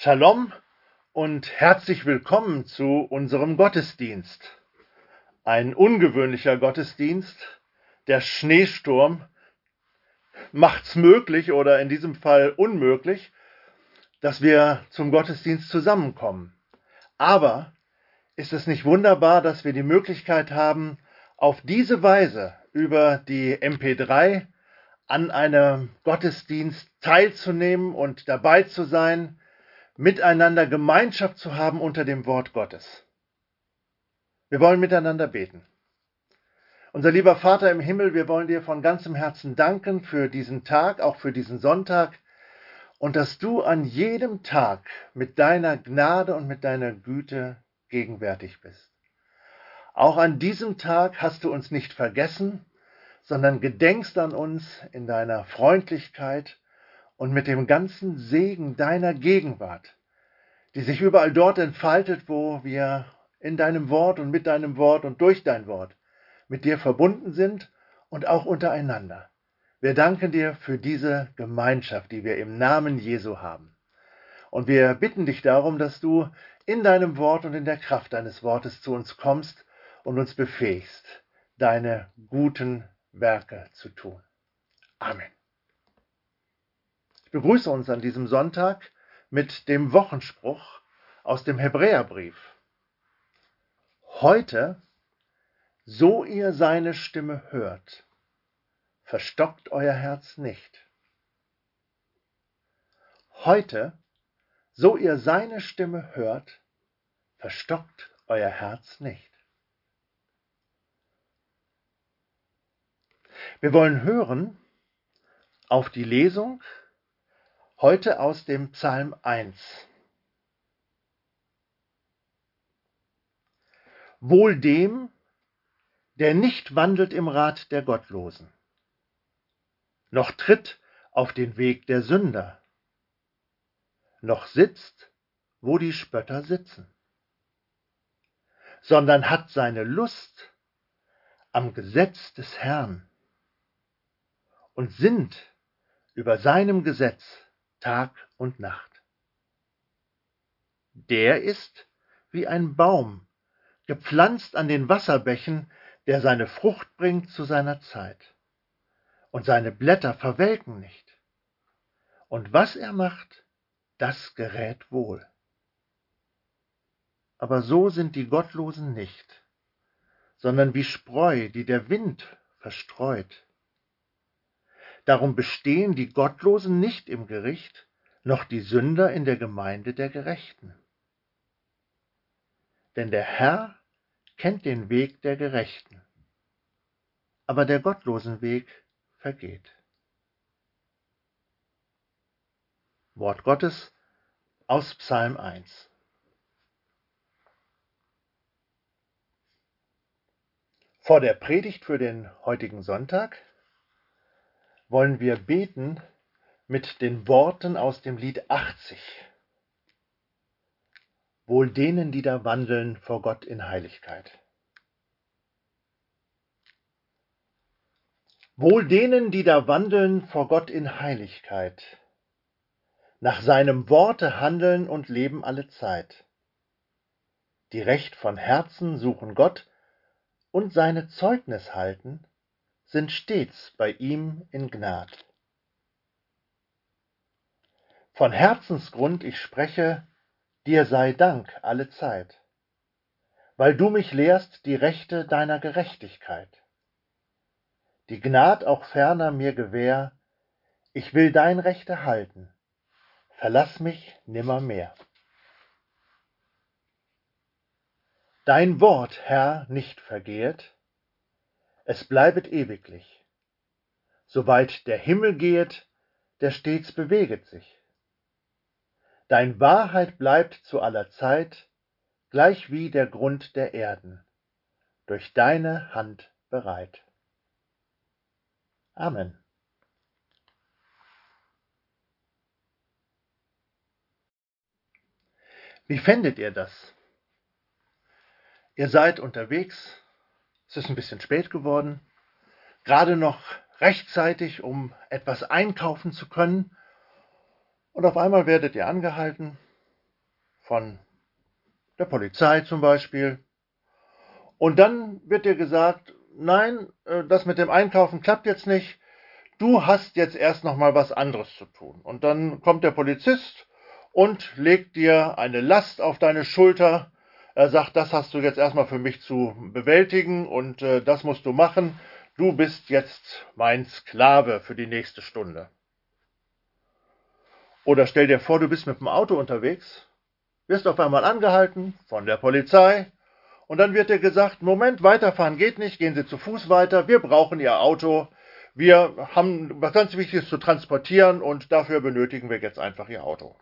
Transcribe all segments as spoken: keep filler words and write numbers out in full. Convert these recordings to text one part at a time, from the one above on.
Shalom und herzlich willkommen zu unserem Gottesdienst. Ein ungewöhnlicher Gottesdienst. Der Schneesturm macht's möglich oder in diesem Fall unmöglich, dass wir zum Gottesdienst zusammenkommen. Aber ist es nicht wunderbar, dass wir die Möglichkeit haben, auf diese Weise über die M P drei an einem Gottesdienst teilzunehmen und dabei zu sein, miteinander Gemeinschaft zu haben unter dem Wort Gottes. Wir wollen miteinander beten. Unser lieber Vater im Himmel, wir wollen dir von ganzem Herzen danken für diesen Tag, auch für diesen Sonntag, und dass du an jedem Tag mit deiner Gnade und mit deiner Güte gegenwärtig bist. Auch an diesem Tag hast du uns nicht vergessen, sondern gedenkst an uns in deiner Freundlichkeit und mit dem ganzen Segen deiner Gegenwart, die sich überall dort entfaltet, wo wir in deinem Wort und mit deinem Wort und durch dein Wort mit dir verbunden sind und auch untereinander. Wir danken dir für diese Gemeinschaft, die wir im Namen Jesu haben. Und wir bitten dich darum, dass du in deinem Wort und in der Kraft deines Wortes zu uns kommst und uns befähigst, deine guten Werke zu tun. Amen. Ich begrüße uns an diesem Sonntag mit dem Wochenspruch aus dem Hebräerbrief. Heute, so ihr seine Stimme hört, verstockt euer Herz nicht. Heute, so ihr seine Stimme hört, verstockt euer Herz nicht. Wir wollen hören auf die Lesung heute aus dem Psalm eins. Wohl dem, der nicht wandelt im Rat der Gottlosen, noch tritt auf den Weg der Sünder, noch sitzt, wo die Spötter sitzen, sondern hat seine Lust am Gesetz des Herrn und sinnt über seinem Gesetz Tag und Nacht. Der ist wie ein Baum, gepflanzt an den Wasserbächen, der seine Frucht bringt zu seiner Zeit. Und seine Blätter verwelken nicht. Und was er macht, das gerät wohl. Aber so sind die Gottlosen nicht, sondern wie Spreu, die der Wind verstreut. Darum bestehen die Gottlosen nicht im Gericht, noch die Sünder in der Gemeinde der Gerechten. Denn der Herr kennt den Weg der Gerechten, aber der gottlosen Weg vergeht. Wort Gottes aus Psalm eins. Vor der Predigt für den heutigen Sonntag wollen wir beten mit den Worten aus dem Lied achtzig. Wohl denen, die da wandeln vor Gott in Heiligkeit. Wohl denen, die da wandeln vor Gott in Heiligkeit, nach seinem Worte handeln und leben alle Zeit, die recht von Herzen suchen Gott und seine Zeugnis halten, sind stets bei ihm in Gnad. Von Herzensgrund ich spreche, dir sei Dank alle Zeit, weil du mich lehrst die Rechte deiner Gerechtigkeit. Die Gnad auch ferner mir gewähr, ich will dein Recht erhalten, verlass mich nimmermehr. Dein Wort, Herr, nicht vergehet, es bleibet ewiglich. Soweit der Himmel gehet, der stets beweget sich. Dein Wahrheit bleibt zu aller Zeit, gleich wie der Grund der Erden, durch deine Hand bereit. Amen. Wie fändet ihr das? Ihr seid unterwegs, es ist ein bisschen spät geworden, gerade noch rechtzeitig, um etwas einkaufen zu können, und auf einmal werdet ihr angehalten von der Polizei zum Beispiel. Und dann wird dir gesagt, nein, das mit dem Einkaufen klappt jetzt nicht. Du hast jetzt erst noch mal was anderes zu tun. Und dann kommt der Polizist und legt dir eine Last auf deine Schulter. Er sagt, das hast du jetzt erstmal für mich zu bewältigen und äh, das musst du machen. Du bist jetzt mein Sklave für die nächste Stunde. Oder stell dir vor, du bist mit dem Auto unterwegs, wirst auf einmal angehalten von der Polizei und dann wird dir gesagt, Moment, weiterfahren geht nicht, gehen Sie zu Fuß weiter, wir brauchen Ihr Auto, wir haben was ganz Wichtiges zu transportieren und dafür benötigen wir jetzt einfach Ihr Auto.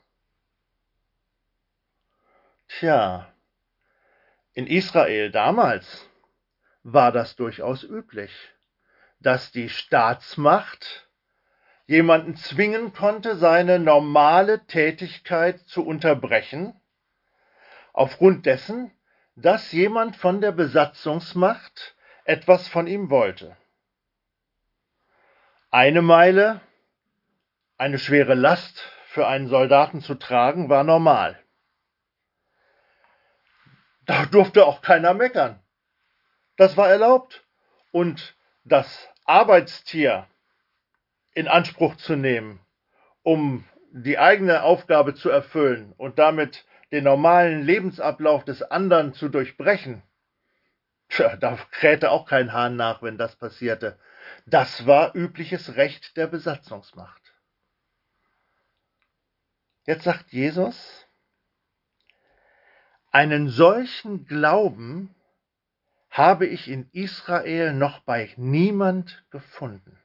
Tja, in Israel damals war das durchaus üblich, dass die Staatsmacht jemanden zwingen konnte, seine normale Tätigkeit zu unterbrechen, aufgrund dessen, dass jemand von der Besatzungsmacht etwas von ihm wollte. Eine Meile, eine schwere Last für einen Soldaten zu tragen, war normal. Da durfte auch keiner meckern. Das war erlaubt. Und das Arbeitstier in Anspruch zu nehmen, um die eigene Aufgabe zu erfüllen und damit den normalen Lebensablauf des anderen zu durchbrechen, tja, da krähte auch kein Hahn nach, wenn das passierte. Das war übliches Recht der Besatzungsmacht. Jetzt sagt Jesus, einen solchen Glauben habe ich in Israel noch bei niemand gefunden.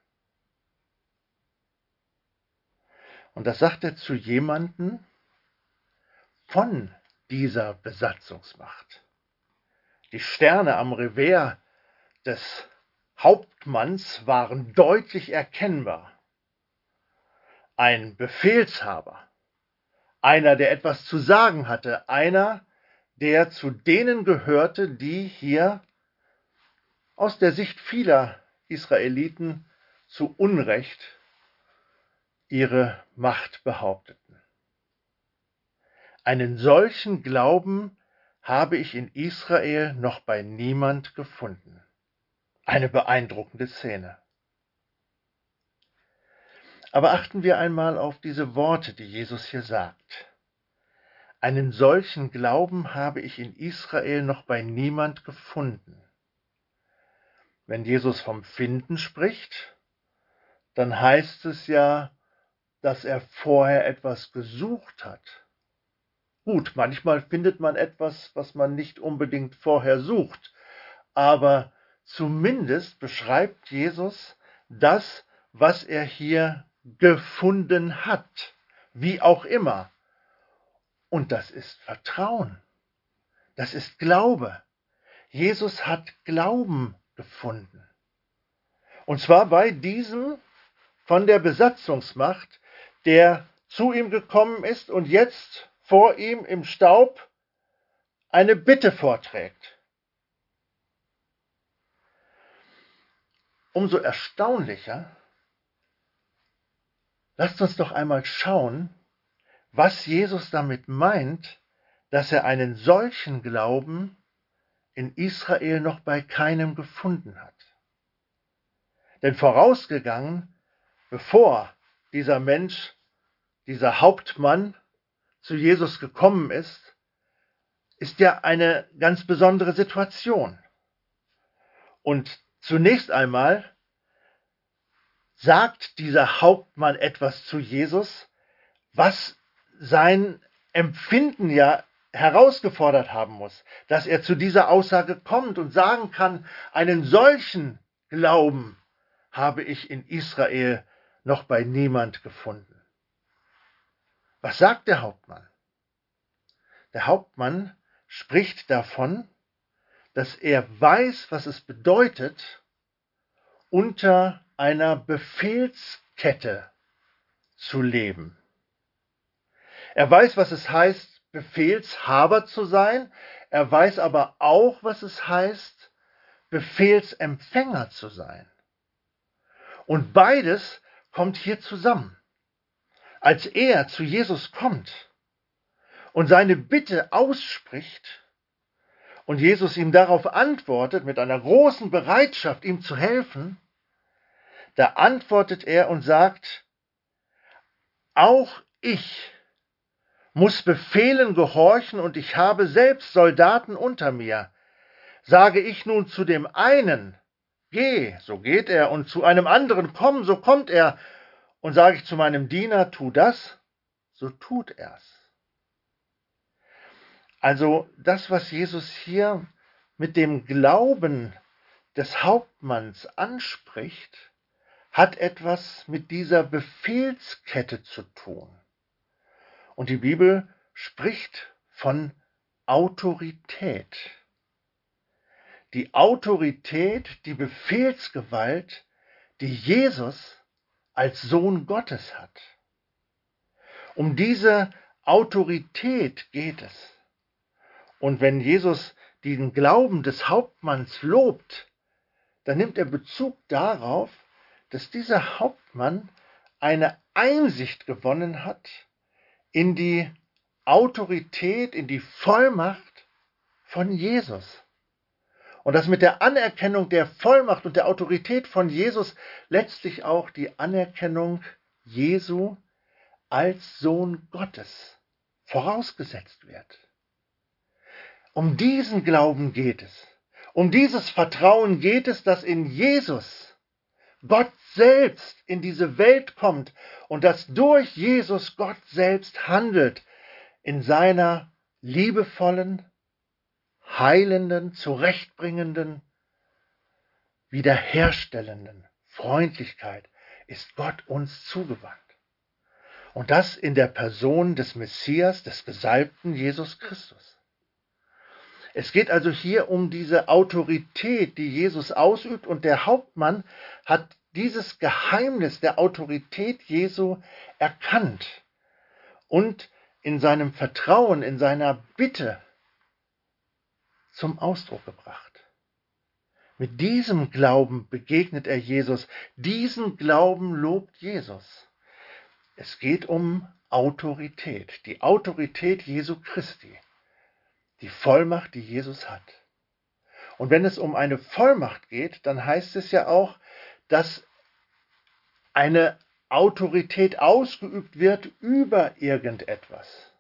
Und das sagt er zu jemandem von dieser Besatzungsmacht. Die Sterne am Revers des Hauptmanns waren deutlich erkennbar. Ein Befehlshaber, einer, der etwas zu sagen hatte, einer, der zu denen gehörte, die hier aus der Sicht vieler Israeliten zu Unrecht ihre Macht behaupteten. Einen solchen Glauben habe ich in Israel noch bei niemand gefunden. Eine beeindruckende Szene. Aber achten wir einmal auf diese Worte, die Jesus hier sagt. Einen solchen Glauben habe ich in Israel noch bei niemand gefunden. Wenn Jesus vom Finden spricht, dann heißt es ja, dass er vorher etwas gesucht hat. Gut, manchmal findet man etwas, was man nicht unbedingt vorher sucht, aber zumindest beschreibt Jesus das, was er hier gefunden hat, wie auch immer. Und das ist Vertrauen, das ist Glaube. Jesus hat Glauben gefunden. Und zwar bei diesem von der Besatzungsmacht, der zu ihm gekommen ist und jetzt vor ihm im Staub eine Bitte vorträgt. Umso erstaunlicher, lasst uns doch einmal schauen, was Jesus damit meint, dass er einen solchen Glauben in Israel noch bei keinem gefunden hat. Denn vorausgegangen, bevor dieser Mensch, dieser Hauptmann zu Jesus gekommen ist, ist ja eine ganz besondere Situation. Und zunächst einmal sagt dieser Hauptmann etwas zu Jesus, was sein Empfinden ja herausgefordert haben muss, dass er zu dieser Aussage kommt und sagen kann, einen solchen Glauben habe ich in Israel noch bei niemand gefunden. Was sagt der Hauptmann? Der Hauptmann spricht davon, dass er weiß, was es bedeutet, unter einer Befehlskette zu leben. Er weiß, was es heißt, Befehlshaber zu sein. Er weiß aber auch, was es heißt, Befehlsempfänger zu sein. Und beides kommt hier zusammen. Als er zu Jesus kommt und seine Bitte ausspricht und Jesus ihm darauf antwortet mit einer großen Bereitschaft, ihm zu helfen, da antwortet er und sagt, auch ich muss Befehlen gehorchen und ich habe selbst Soldaten unter mir. Sage ich nun zu dem einen, geh, so geht er, und zu einem anderen, komm, so kommt er, und sage ich zu meinem Diener, tu das, so tut er's. Also das, was Jesus hier mit dem Glauben des Hauptmanns anspricht, hat etwas mit dieser Befehlskette zu tun. Und die Bibel spricht von Autorität. Die Autorität, die Befehlsgewalt, die Jesus als Sohn Gottes hat. Um diese Autorität geht es. Und wenn Jesus den Glauben des Hauptmanns lobt, dann nimmt er Bezug darauf, dass dieser Hauptmann eine Einsicht gewonnen hat in die Autorität, in die Vollmacht von Jesus. Und dass mit der Anerkennung der Vollmacht und der Autorität von Jesus letztlich auch die Anerkennung Jesu als Sohn Gottes vorausgesetzt wird. Um diesen Glauben geht es. Um dieses Vertrauen geht es, dass in Jesus Gott selbst in diese Welt kommt und dass durch Jesus Gott selbst handelt in seiner liebevollen, heilenden, zurechtbringenden, wiederherstellenden Freundlichkeit ist Gott uns zugewandt. Und das in der Person des Messias, des Gesalbten Jesus Christus. Es geht also hier um diese Autorität, die Jesus ausübt, und der Hauptmann hat dieses Geheimnis der Autorität Jesu erkannt und in seinem Vertrauen, in seiner Bitte zum Ausdruck gebracht. Mit diesem Glauben begegnet er Jesus, diesen Glauben lobt Jesus. Es geht um Autorität, die Autorität Jesu Christi, die Vollmacht, die Jesus hat. Und wenn es um eine Vollmacht geht, dann heißt es ja auch, dass eine Autorität ausgeübt wird über irgendetwas.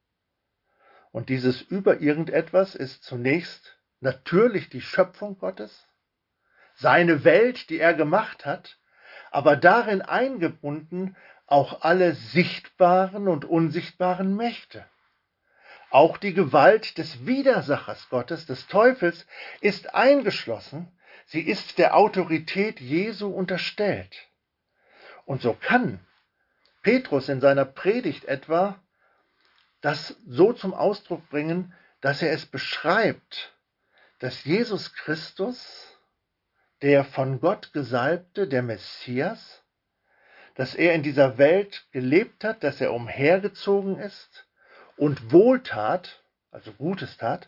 Und dieses über irgendetwas ist zunächst natürlich die Schöpfung Gottes, seine Welt, die er gemacht hat, aber darin eingebunden auch alle sichtbaren und unsichtbaren Mächte. Auch die Gewalt des Widersachers Gottes, des Teufels, ist eingeschlossen. Sie ist der Autorität Jesu unterstellt. Und so kann Petrus in seiner Predigt etwa das so zum Ausdruck bringen, dass er es beschreibt, dass Jesus Christus, der von Gott Gesalbte, der Messias, dass er in dieser Welt gelebt hat, dass er umhergezogen ist und Wohltat, also Gutes tat,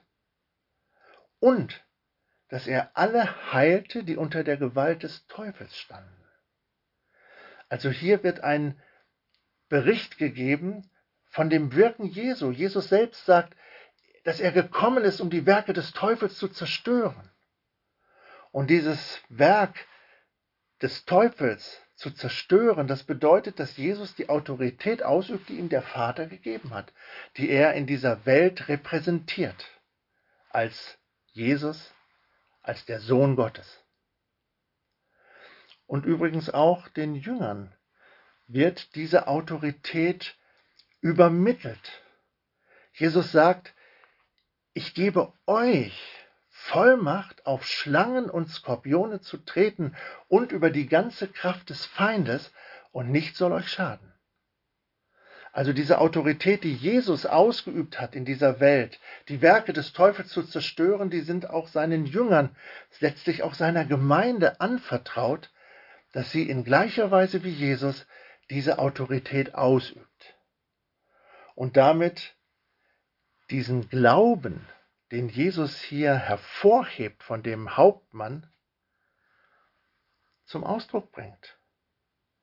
und dass er alle heilte, die unter der Gewalt des Teufels standen. Also hier wird ein Bericht gegeben von dem Wirken Jesu. Jesus selbst sagt, dass er gekommen ist, um die Werke des Teufels zu zerstören. Und dieses Werk des Teufels zu zerstören, das bedeutet, dass Jesus die Autorität ausübt, die ihm der Vater gegeben hat, die er in dieser Welt repräsentiert, als Jesus, als der Sohn Gottes. Und übrigens auch den Jüngern wird diese Autorität übermittelt. Jesus sagt, ich gebe euch Vollmacht, auf Schlangen und Skorpione zu treten und über die ganze Kraft des Feindes, und nichts soll euch schaden. Also diese Autorität, die Jesus ausgeübt hat in dieser Welt, die Werke des Teufels zu zerstören, die sind auch seinen Jüngern, letztlich auch seiner Gemeinde anvertraut, dass sie in gleicher Weise wie Jesus diese Autorität ausübt. Und damit diesen Glauben, den Jesus hier hervorhebt von dem Hauptmann, zum Ausdruck bringt.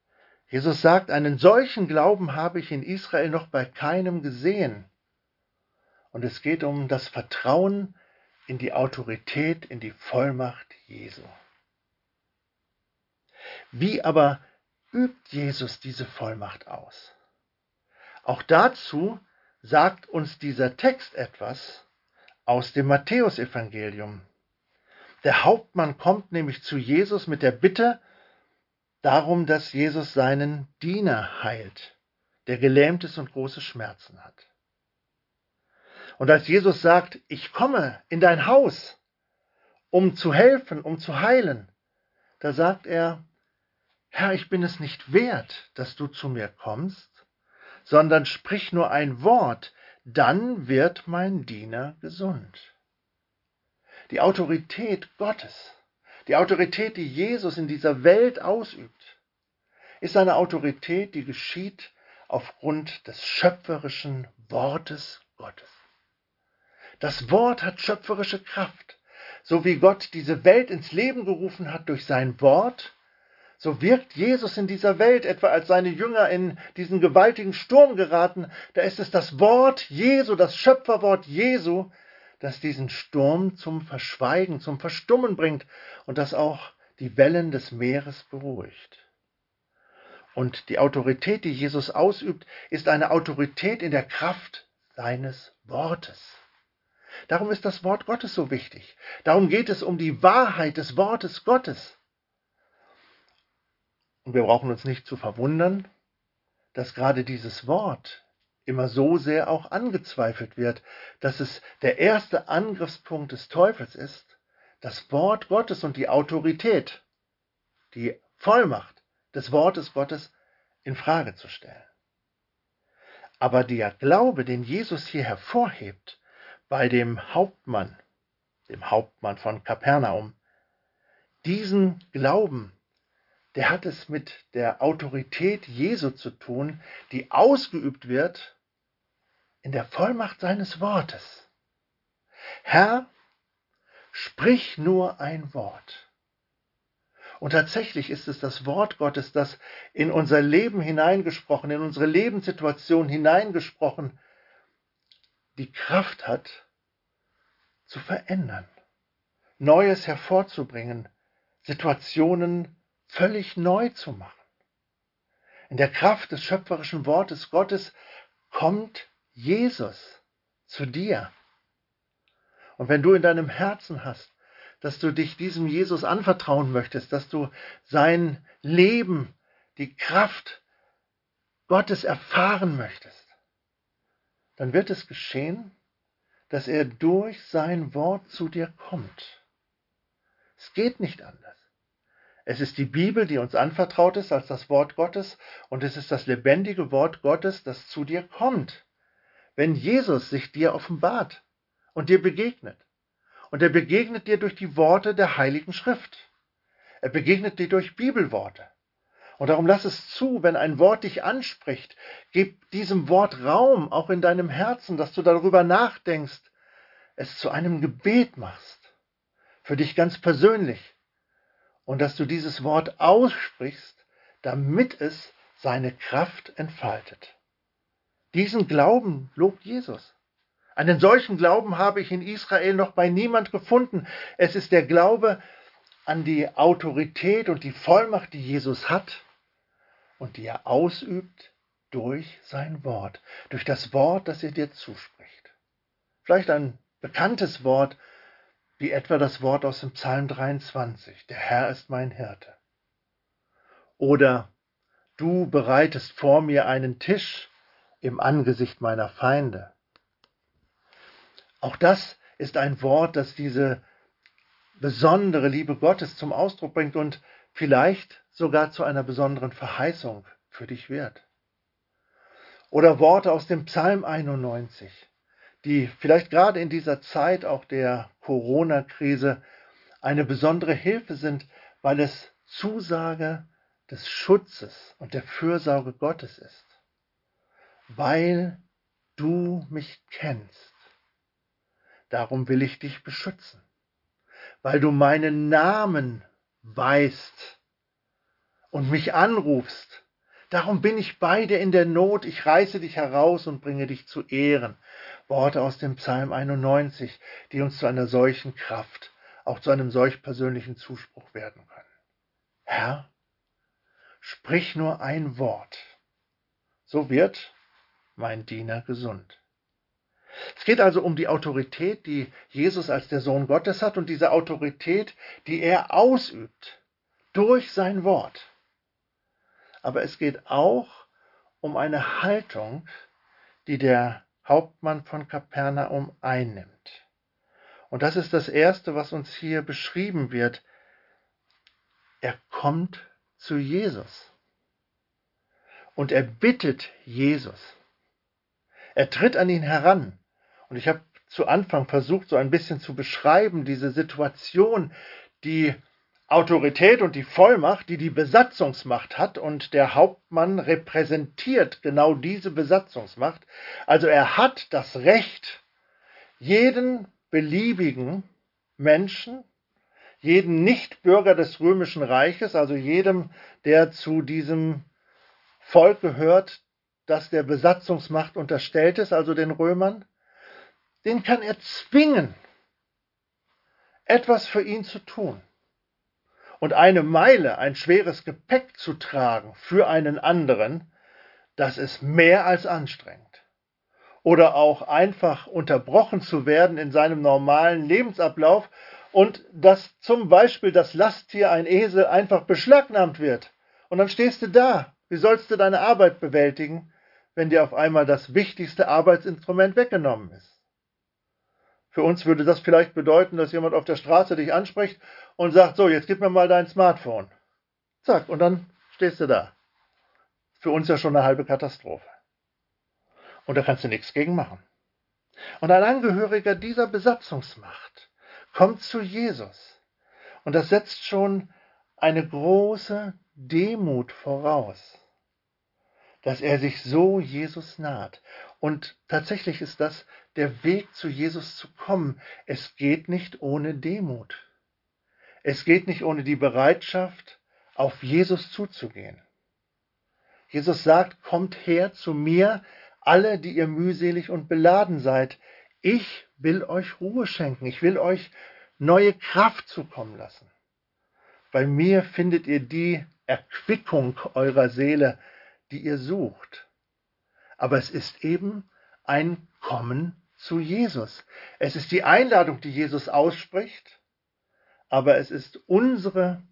Jesus sagt, einen solchen Glauben habe ich in Israel noch bei keinem gesehen. Und es geht um das Vertrauen in die Autorität, in die Vollmacht Jesu. Wie aber übt Jesus diese Vollmacht aus? Auch dazu sagt uns dieser Text etwas aus dem Matthäusevangelium. Der Hauptmann kommt nämlich zu Jesus mit der Bitte darum, dass Jesus seinen Diener heilt, der gelähmt ist und große Schmerzen hat. Und als Jesus sagt, ich komme in dein Haus, um zu helfen, um zu heilen, da sagt er, Herr, ich bin es nicht wert, dass du zu mir kommst, sondern sprich nur ein Wort, dann wird mein Diener gesund. Die Autorität Gottes, die Autorität, die Jesus in dieser Welt ausübt, ist eine Autorität, die geschieht aufgrund des schöpferischen Wortes Gottes. Das Wort hat schöpferische Kraft. So wie Gott diese Welt ins Leben gerufen hat durch sein Wort, so wirkt Jesus in dieser Welt, etwa als seine Jünger in diesen gewaltigen Sturm geraten. Da ist es das Wort Jesu, das Schöpferwort Jesu, das diesen Sturm zum Verschweigen, zum Verstummen bringt und das auch die Wellen des Meeres beruhigt. Und die Autorität, die Jesus ausübt, ist eine Autorität in der Kraft seines Wortes. Darum ist das Wort Gottes so wichtig. Darum geht es um die Wahrheit des Wortes Gottes. Und wir brauchen uns nicht zu verwundern, dass gerade dieses Wort immer so sehr auch angezweifelt wird, dass es der erste Angriffspunkt des Teufels ist, das Wort Gottes und die Autorität, die Vollmacht des Wortes Gottes in Frage zu stellen. Aber der Glaube, den Jesus hier hervorhebt, bei dem Hauptmann, dem Hauptmann von Kapernaum, diesen Glauben, der hat es mit der Autorität Jesu zu tun, die ausgeübt wird in der Vollmacht seines Wortes. Herr, sprich nur ein Wort. Und tatsächlich ist es das Wort Gottes, das in unser Leben hineingesprochen, in unsere Lebenssituation hineingesprochen, die Kraft hat, zu verändern, Neues hervorzubringen, Situationen völlig neu zu machen. In der Kraft des schöpferischen Wortes Gottes kommt Jesus zu dir. Und wenn du in deinem Herzen hast, dass du dich diesem Jesus anvertrauen möchtest, dass du sein Leben, die Kraft Gottes erfahren möchtest, dann wird es geschehen, dass er durch sein Wort zu dir kommt. Es geht nicht anders. Es ist die Bibel, die uns anvertraut ist als das Wort Gottes, und es ist das lebendige Wort Gottes, das zu dir kommt, wenn Jesus sich dir offenbart und dir begegnet. Und er begegnet dir durch die Worte der Heiligen Schrift. Er begegnet dir durch Bibelworte. Und darum lass es zu, wenn ein Wort dich anspricht, gib diesem Wort Raum, auch in deinem Herzen, dass du darüber nachdenkst, es zu einem Gebet machst, für dich ganz persönlich, und dass du dieses Wort aussprichst, damit es seine Kraft entfaltet. Diesen Glauben lobt Jesus. Einen solchen Glauben habe ich in Israel noch bei niemand gefunden. Es ist der Glaube an die Autorität und die Vollmacht, die Jesus hat und die er ausübt durch sein Wort, durch das Wort, das er dir zuspricht. Vielleicht ein bekanntes Wort, wie etwa das Wort aus dem Psalm dreiundzwanzig, der Herr ist mein Hirte. Oder du bereitest vor mir einen Tisch im Angesicht meiner Feinde. Auch das ist ein Wort, das diese besondere Liebe Gottes zum Ausdruck bringt und vielleicht sogar zu einer besonderen Verheißung für dich wird. Oder Worte aus dem Psalm einundneunzig, die vielleicht gerade in dieser Zeit auch der Corona-Krise eine besondere Hilfe sind, weil es Zusage des Schutzes und der Fürsorge Gottes ist. Weil du mich kennst, darum will ich dich beschützen. Weil du meinen Namen weißt und mich anrufst, Darum bin ich bei dir in der Not, ich reiße dich heraus und bringe dich zu Ehren. Worte aus dem Psalm einundneunzig, die uns zu einer solchen Kraft, auch zu einem solch persönlichen Zuspruch werden können. Herr, sprich nur ein Wort, so wird mein Diener gesund. Es geht also um die Autorität, die Jesus als der Sohn Gottes hat und diese Autorität, die er ausübt durch sein Wort. Aber es geht auch um eine Haltung, die der Hauptmann von Kapernaum einnimmt. Und das ist das Erste, was uns hier beschrieben wird. Er kommt zu Jesus und er bittet Jesus. Er tritt an ihn heran. Und ich habe zu Anfang versucht, so ein bisschen zu beschreiben, diese Situation, die Autorität und die Vollmacht, die die Besatzungsmacht hat. Und der Hauptmann repräsentiert genau diese Besatzungsmacht. Also er hat das Recht, jeden beliebigen Menschen, jeden Nichtbürger des Römischen Reiches, also jedem, der zu diesem Volk gehört, das der Besatzungsmacht unterstellt ist, also den Römern, den kann er zwingen, etwas für ihn zu tun. Und eine Meile, ein schweres Gepäck zu tragen für einen anderen, das ist mehr als anstrengend. Oder auch einfach unterbrochen zu werden in seinem normalen Lebensablauf und dass zum Beispiel das Lasttier, ein Esel, einfach beschlagnahmt wird. Und dann stehst du da. Wie sollst du deine Arbeit bewältigen, wenn dir auf einmal das wichtigste Arbeitsinstrument weggenommen ist? Für uns würde das vielleicht bedeuten, dass jemand auf der Straße dich anspricht und sagt, so, jetzt gib mir mal dein Smartphone. Zack, und dann stehst du da. Für uns ja schon eine halbe Katastrophe. Und da kannst du nichts gegen machen. Und ein Angehöriger dieser Besatzungsmacht kommt zu Jesus. Und das setzt schon eine große Demut voraus, dass er sich so Jesus naht. Und tatsächlich ist das der Weg, zu Jesus zu kommen. Es geht nicht ohne Demut. Es geht nicht ohne die Bereitschaft, auf Jesus zuzugehen. Jesus sagt, kommt her zu mir, alle, die ihr mühselig und beladen seid. Ich will euch Ruhe schenken. Ich will euch neue Kraft zukommen lassen. Bei mir findet ihr die Erquickung eurer Seele, die ihr sucht. Aber es ist eben ein Kommen zu Jesus. Es ist die Einladung, die Jesus ausspricht, aber es ist unsere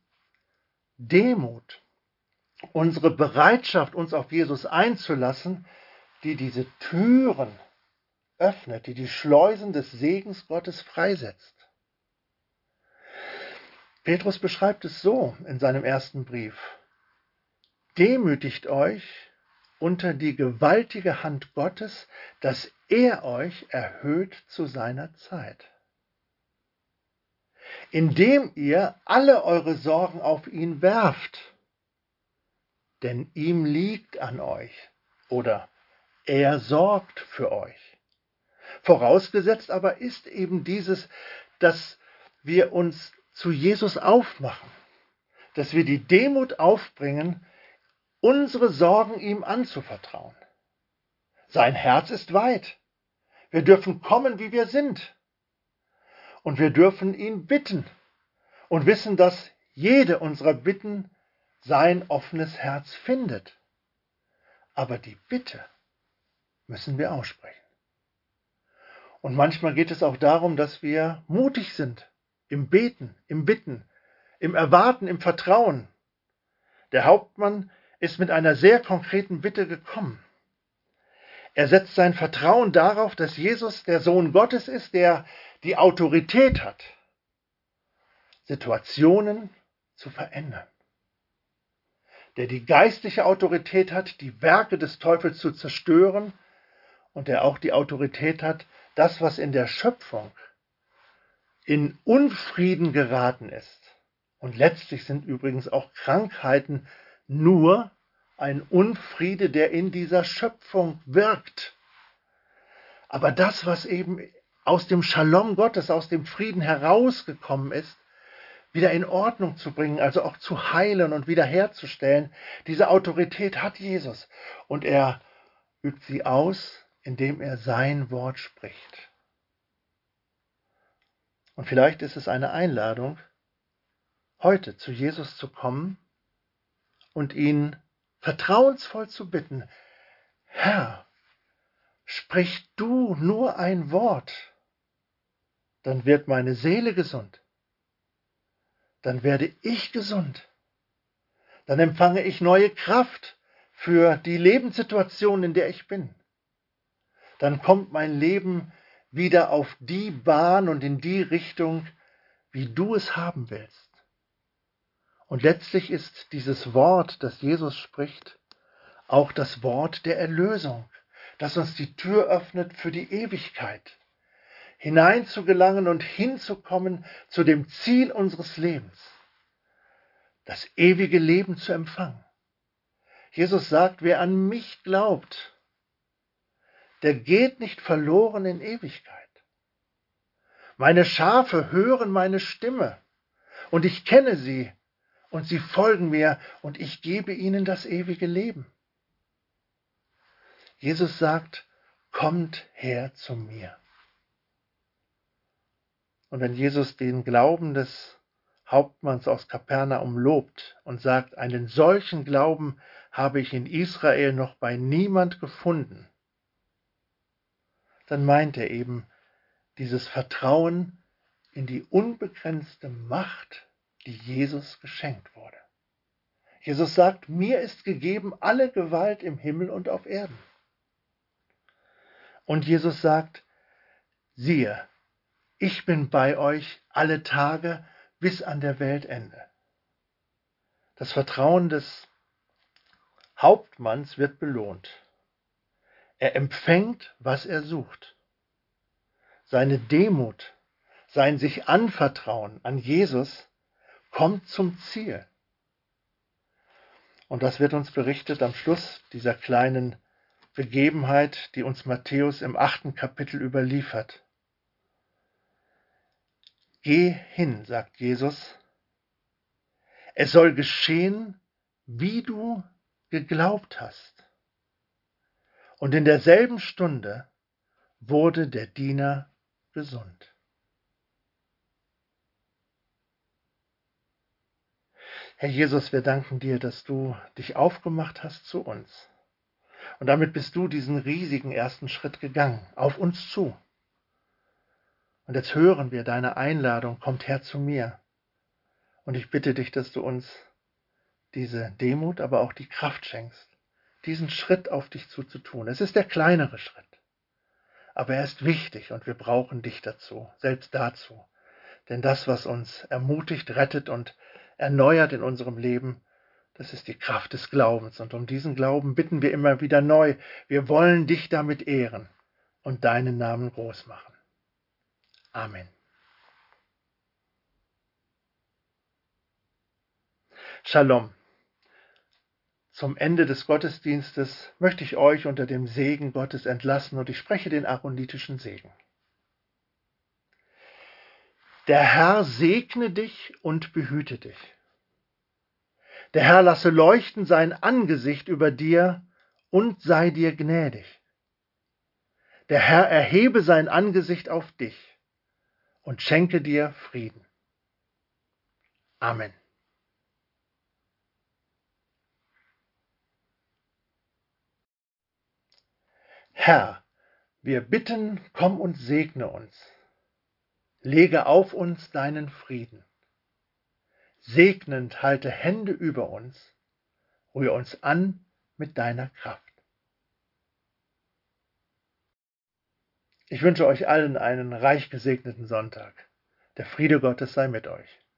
Demut, unsere Bereitschaft, uns auf Jesus einzulassen, die diese Türen öffnet, die die Schleusen des Segens Gottes freisetzt. Petrus beschreibt es so in seinem ersten Brief. Demütigt euch unter die gewaltige Hand Gottes, dass er euch erhöht zu seiner Zeit. Indem ihr alle eure Sorgen auf ihn werft, denn ihm liegt an euch oder er sorgt für euch. Vorausgesetzt aber ist eben dieses, dass wir uns zu Jesus aufmachen, dass wir die Demut aufbringen, unsere Sorgen ihm anzuvertrauen. Sein Herz ist weit. Wir dürfen kommen, wie wir sind. Und wir dürfen ihn bitten und wissen, dass jede unserer Bitten sein offenes Herz findet. Aber die Bitte müssen wir aussprechen. Und manchmal geht es auch darum, dass wir mutig sind im Beten, im Bitten, im Erwarten, im Vertrauen. Der Hauptmann ist mit einer sehr konkreten Bitte gekommen. Er setzt sein Vertrauen darauf, dass Jesus der Sohn Gottes ist, der die Autorität hat, Situationen zu verändern. Der die geistliche Autorität hat, die Werke des Teufels zu zerstören und der auch die Autorität hat, das, was in der Schöpfung in Unfrieden geraten ist. Und letztlich sind übrigens auch Krankheiten nur ein Unfriede, der in dieser Schöpfung wirkt. Aber das, was eben aus dem Shalom Gottes, aus dem Frieden herausgekommen ist, wieder in Ordnung zu bringen, also auch zu heilen und wiederherzustellen. Diese Autorität hat Jesus und er übt sie aus, indem er sein Wort spricht. Und vielleicht ist es eine Einladung, heute zu Jesus zu kommen und ihn vertrauensvoll zu bitten: Herr, sprich du nur ein Wort, dann wird meine Seele gesund, dann werde ich gesund, dann empfange ich neue Kraft für die Lebenssituation, in der ich bin. Dann kommt mein Leben wieder auf die Bahn und in die Richtung, wie du es haben willst. Und letztlich ist dieses Wort, das Jesus spricht, auch das Wort der Erlösung, das uns die Tür öffnet für die Ewigkeit, hineinzugelangen und hinzukommen zu dem Ziel unseres Lebens, das ewige Leben zu empfangen. Jesus sagt, wer an mich glaubt, der geht nicht verloren in Ewigkeit. Meine Schafe hören meine Stimme und ich kenne sie und sie folgen mir und ich gebe ihnen das ewige Leben. Jesus sagt, kommt her zu mir. Und wenn Jesus den Glauben des Hauptmanns aus Kapernaum lobt und sagt, einen solchen Glauben habe ich in Israel noch bei niemand gefunden, dann meint er eben dieses Vertrauen in die unbegrenzte Macht, die Jesus geschenkt wurde. Jesus sagt, mir ist gegeben alle Gewalt im Himmel und auf Erden. Und Jesus sagt, siehe, ich bin bei euch alle Tage bis an der Weltende. Das Vertrauen des Hauptmanns wird belohnt. Er empfängt, was er sucht. Seine Demut, sein sich Anvertrauen an Jesus kommt zum Ziel. Und das wird uns berichtet am Schluss dieser kleinen Begebenheit, die uns Matthäus im achten Kapitel überliefert. Geh hin, sagt Jesus, es soll geschehen, wie du geglaubt hast. Und in derselben Stunde wurde der Diener gesund. Herr Jesus, wir danken dir, dass du dich aufgemacht hast zu uns. Und damit bist du diesen riesigen ersten Schritt gegangen, auf uns zu. Und jetzt hören wir deine Einladung, kommt her zu mir. Und ich bitte dich, dass du uns diese Demut, aber auch die Kraft schenkst, diesen Schritt auf dich zuzutun. Es ist der kleinere Schritt, aber er ist wichtig und wir brauchen dich dazu, selbst dazu. Denn das, was uns ermutigt, rettet und erneuert in unserem Leben, das ist die Kraft des Glaubens. Und um diesen Glauben bitten wir immer wieder neu. Wir wollen dich damit ehren und deinen Namen groß machen. Amen. Shalom. Zum Ende des Gottesdienstes möchte ich euch unter dem Segen Gottes entlassen und ich spreche den aaronitischen Segen. Der Herr segne dich und behüte dich. Der Herr lasse leuchten sein Angesicht über dir und sei dir gnädig. Der Herr erhebe sein Angesicht auf dich und schenke dir Frieden. Amen. Herr, wir bitten, komm und segne uns. Lege auf uns deinen Frieden. Segnend halte Hände über uns, rühre uns an mit deiner Kraft. Ich wünsche euch allen einen reich gesegneten Sonntag. Der Friede Gottes sei mit euch.